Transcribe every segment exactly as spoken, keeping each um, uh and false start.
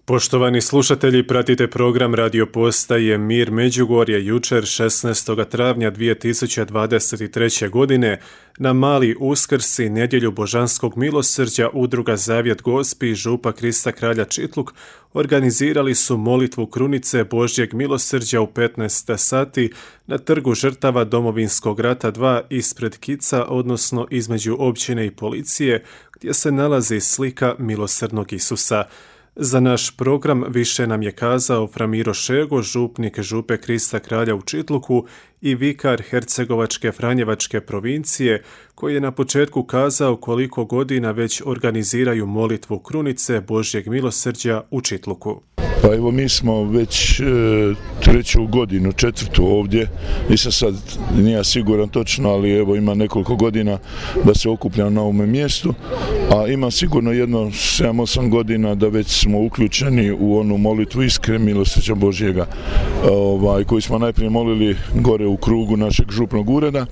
Poštovani slušatelji, pratite program radio postaje Mir Međugorje jučer šesnaestog travnja dvije tisuće dvadeset treće. godine na Mali Uskrs i nedjelju Božanskog milosrđa Udruga Zavjet Gospi i Župa Krista Kralja Čitluk organizirali su molitvu krunice Božjeg milosrđa u petnaest sati na Trgu žrtava Domovinskog rata dva ispred Kica, odnosno između općine i policije, gdje se nalazi slika milosrdnog Isusa. Za naš program više nam je kazao fra Miro Šego, župnik Župe Krista Kralja u Čitluku i vikar Hercegovačke Franjevačke provincije, koji je na početku kazao koliko godina već organiziraju molitvu krunice Božjeg milosrđa u Čitluku. Pa evo, mi smo već e, treću godinu, četvrtu ovdje, nisam sad nije siguran točno, ali evo ima nekoliko godina da se okupljam na ovome mjestu, a ima sigurno jedno sedam osam godina da već smo uključeni u onu molitvu iskre milosrđa Božjega, ovaj, koju smo najprije molili gore u krugu našeg župnog ureda,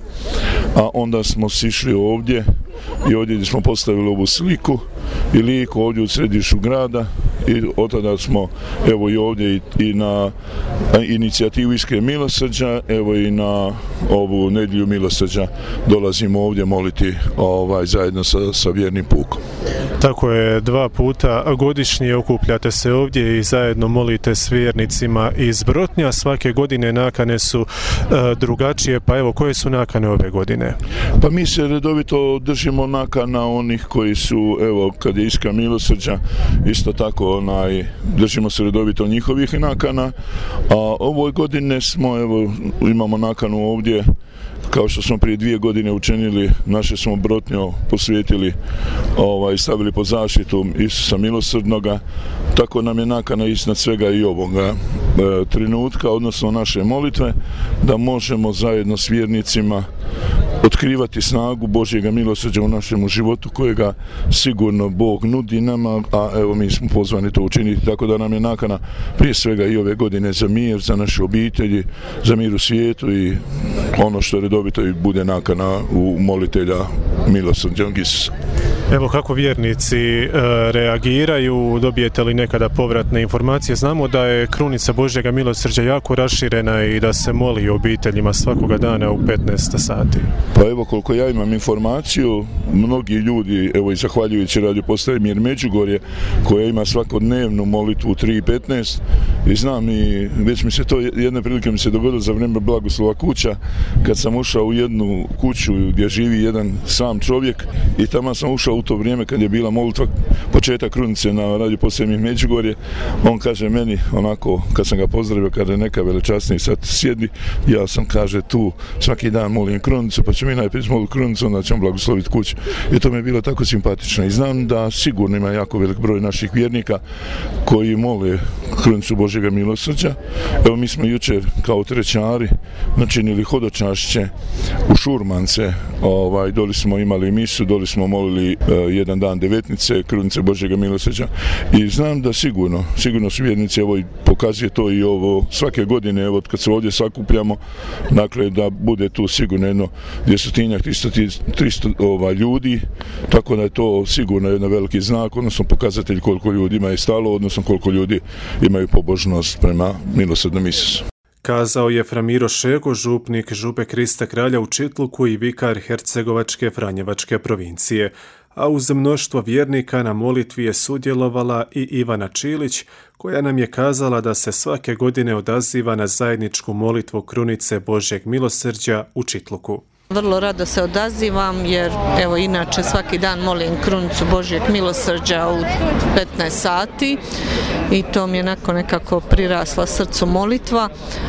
a onda smo sišli ovdje i ovdje gdje smo postavili ovu sliku i liku ovdje u središtu grada i od tada smo evo i ovdje i, i na inicijativu iskre milosrđa, evo i na ovu nedjelju milosrđa dolazimo ovdje moliti ovaj, zajedno sa, sa vjernim pukom. Tako je, dva puta godišnje okupljate se ovdje i zajedno molite s vjernicima iz Brotnja. Svake godine nakane su e, drugačije, pa evo, koje su nakane ove godine? Pa mi se redovito držimo nakana onih koji su, evo, kad je iskra milosrđa, isto tako onaj, držimo se redovito njihovih nakana, a ovoj godine smo, evo, imamo nakanu ovdje, kao što smo prije dvije godine učinili, naše smo Brotnjo posvetili, ovaj, stavili pod zaštitu Isusa milosrdnoga, tako nam je nakana iznad svega i ovoga e, trenutka, odnosno naše molitve, da možemo zajedno s vjernicima otkrivati snagu Božjega milosrđa u našem životu, kojega sigurno Bog nudi nama, a evo mi smo pozvani to učiniti, tako da nam je nakana prije svega i ove godine za mir, za naše obitelji, za mir u svijetu i ono što redovito i bude nakana u molitelja milosrđenog Isusa. Evo, kako vjernici e, reagiraju, dobijete li nekada povratne informacije? Znamo da je krunica Božjega milosrđa jako raširena i da se moli obiteljima svakoga dana u petnaest sati. Pa evo, koliko ja imam informaciju, mnogi ljudi, evo i zahvaljujući radio postaje Mir Međugorje, koja ima svakodnevnu molitvu u tri i petnaest, i znam i već mi se to jedne prilike mi se dogodilo za vrijeme Blagoslova kuća, kad sam ušao u jednu kuću gdje živi jedan sam čovjek i tamo sam ušao u to vrijeme kad je bila molitva početak krunice na radio postaje Mir Međugorje. On kaže meni onako, kad sam ga pozdravio, kaže neka velečasniji sad sjedi, ja sam, kaže, tu svaki dan molim krunicu, pa ću mi najprije moliti krunicu, onda ćemo blagosloviti kuću. I to mi je bilo tako simpatično i znam da sigurno ima jako velik broj naših vjernika koji mole krunicu Božjega milosrđa. Evo, mi smo jučer kao trećari načinili hodočašće u Šurmance, ovaj, doli smo imali misu, doli smo molili uh, jedan dan devetnice, krunice Božjega milosrđa, i znam da sigurno, sigurno su vjernici, evo i pokazuje to i ovo svake godine, evo kad se ovdje sakupljamo, dakle da bude tu sigurno jedno dvjestotinjak, tristo ovaj, ljudi, tako da je to sigurno jedan veliki znak, odnosno pokazatelj koliko ljudima je stalo, odnosno koliko ljudi imaju pobožnost prema milosrdnom Isusu. Kazao je fra Miro Šego, župnik Župe Krista Kralja u Čitluku i vikar Hercegovačke Franjevačke provincije. A uz mnoštvo vjernika na molitvi je sudjelovala i Ivana Čilić, koja nam je kazala da se svake godine odaziva na zajedničku molitvu krunice Božjeg milosrđa u Čitluku. Vrlo rado se odazivam jer evo inače svaki dan molim krunicu Božjeg milosrđa u petnaest sati i to mi je nakon nekako prirasla srcu molitva,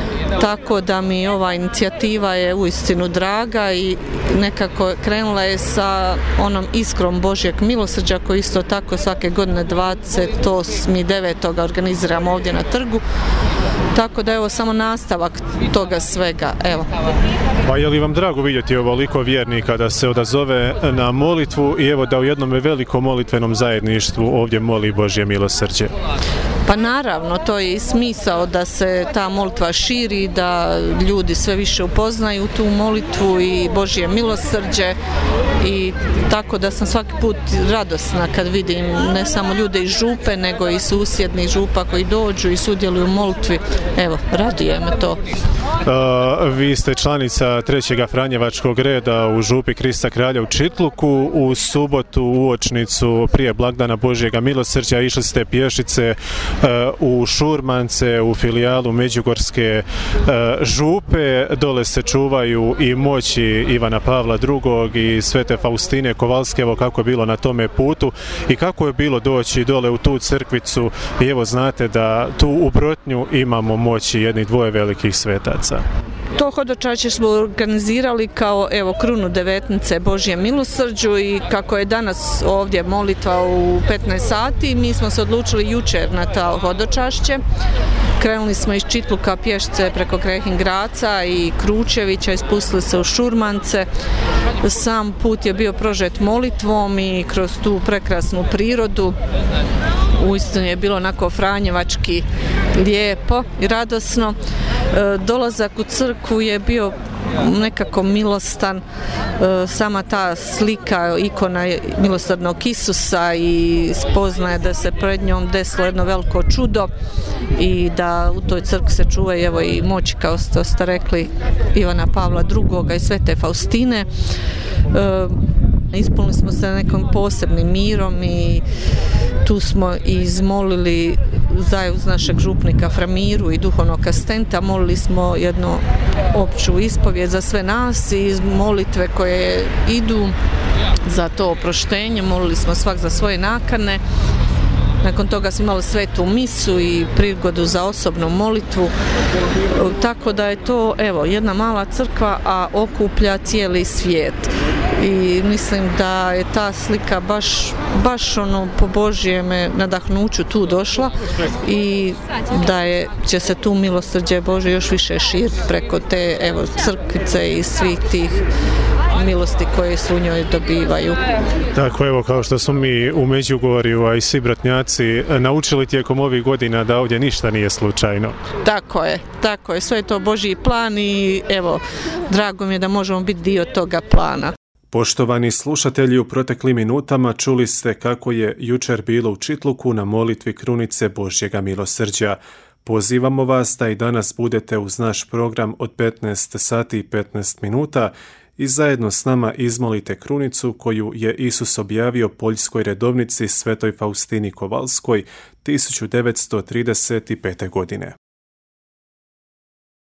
tako da mi ova inicijativa je uistinu draga i nekako krenula je sa onom iskrom Božjeg milosrđa koji isto tako svake godine dvadeset osmog devetog organiziramo ovdje na trgu. Tako da evo samo nastavak toga svega, evo. Pa je li vam drago vidjeti ovoliko vjernika da se odazove na molitvu i evo da u jednom velikom molitvenom zajedništvu ovdje moli Božje milosrđe? Pa naravno, to je i smisao da se ta molitva širi, da ljudi sve više upoznaju tu molitvu i Božje milosrđe, i tako da sam svaki put radosna kad vidim ne samo ljude iz župe, nego i susjednih župa koji dođu i sudjeluju u molitvi. Evo, raduje me to. Uh, vi ste članica trećeg Franjevačkog reda u župi Krista Kralja u Čitluku. U subotu uočnicu prije blagdana Božjega milosrđa išli ste pješice uh, u Šurmance, u filijalu Međugorske uh, župe. Dole se čuvaju i moći Ivana Pavla drugog i Svete Faustine Kovalske. Evo kako je bilo na tome putu i kako je bilo doći dole u tu crkvicu, i evo znate da tu u Brotnju imamo moći jednih dvoje velikih svetaca. To hodočašće smo organizirali kao evo krunu devetnice Božjem milosrđu, i kako je danas ovdje molitva u petnaest sati, mi smo se odlučili jučer na to hodočašće. Krenuli smo iz Čitluka pješce preko Krehingraca i Kručevića i spustili se u Šurmance. Sam put je bio prožet molitvom i kroz tu prekrasnu prirodu. Uistinu je bilo onako franjevački lijepo i radosno. Dolazak u crkvu je bio nekako milostan, sama ta slika, ikona milosrdnog Isusa, i spoznaje da se pred njom desilo jedno veliko čudo i da u toj crkvi se čuvaju evo i moći, kao što ste rekli, Ivana Pavla drugoga i Svete Faustine. Ispunili smo se nekom posebnim mirom i tu smo izmolili zajedno uz našeg župnika Framiru i duhovnog asistenta, molili smo jednu opću ispovijed za sve nas i molitve koje idu za to oproštenje, molili smo svak za svoje nakane. Nakon toga smo imali svetu misu i prigodu za osobnu molitvu, tako da je to evo jedna mala crkva, a okuplja cijeli svijet. I mislim da je ta slika baš, baš ono po Božjem nadahnuću tu došla i da je, će se tu milosrđe Božje još više širiti preko te evo crkvice i svih tih milosti koje su u njoj dobivaju. Tako, evo, kao što smo mi u Međugorju, a i svi Bratnjaci naučili tijekom ovih godina da ovdje ništa nije slučajno. Tako je, tako je, sve je to Božji plan i evo, drago mi je da možemo biti dio toga plana. Poštovani slušatelji, u proteklim minutama čuli ste kako je jučer bilo u Čitluku na molitvi krunice Božjega milosrđa. Pozivamo vas da i danas budete uz naš program od petnaest sati i petnaest minuta i zajedno s nama izmolite krunicu koju je Isus objavio poljskoj redovnici Svetoj Faustini Kovalskoj tisuću devetsto trideset pete. godine.